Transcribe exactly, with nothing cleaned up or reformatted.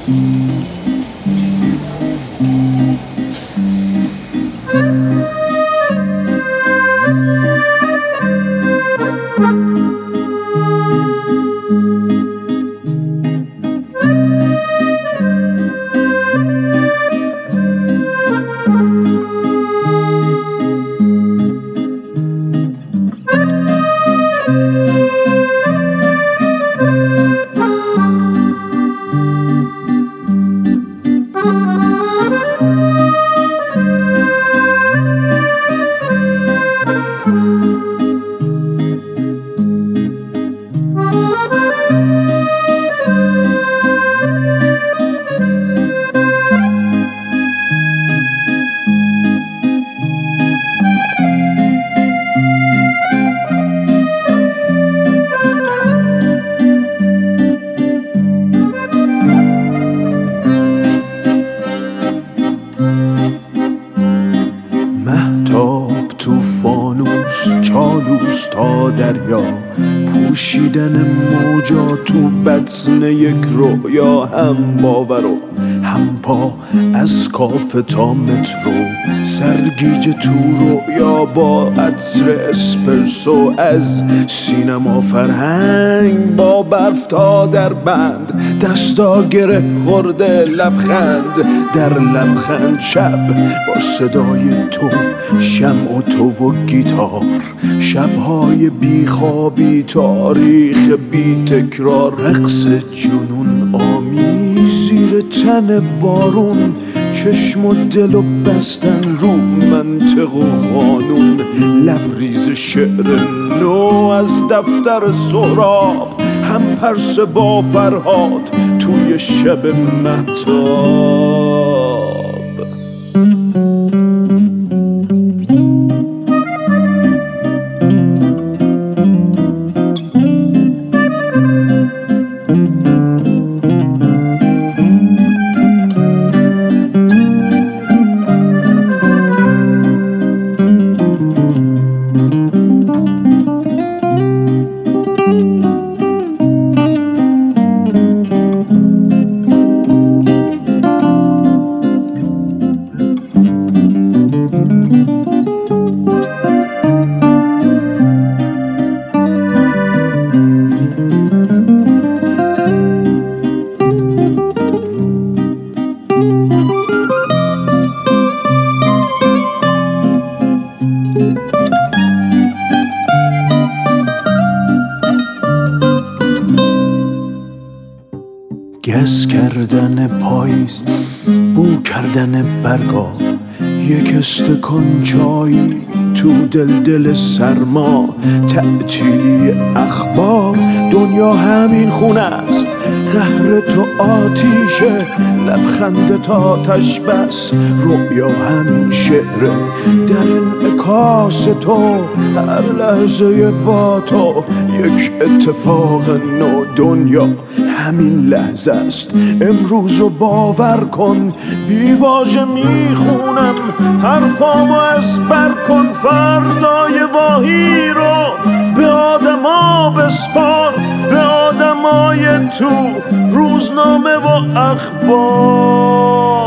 چالوس تا دریا، پوشیدن موجا تو بطن یک رویا، هم باور و هم پا از کافه تا مترو، سرگیج تو رویا با عطر اسپرسو، از سینما فرهنگ با برف تا در بند، دستا گره خورده لبخند در لبخند، شب با صدای تو، شمع و تو و گیتار، شبهای بیخوابی، تاریخ بی تکرار، رقص جنون آمیز زیر تن بارون، چشم و دل و بستن رو منطق و قانون، لبریز شعر نو از دفتر سهراب، هم پرسه با فرهاد توی شب مهتاب. گس کردن پاییز، بو کردن برگا، یک استکان چای تو دل دل سرما، تعطیلی اخبار، دنیا همین خونه است، قهر تو آتیشه، لبخند تا آتش بس، رؤیا همین شعره، در انعکاس تو، هر لحظه با تو یک اتفاق نو، دنیا همین لحظه است، امروزو باور کن، بی واژه میخونم حرفامو از بر کن، فردای واهی رو به آدما بسپار، به آدمای تو روزنامه و اخبار.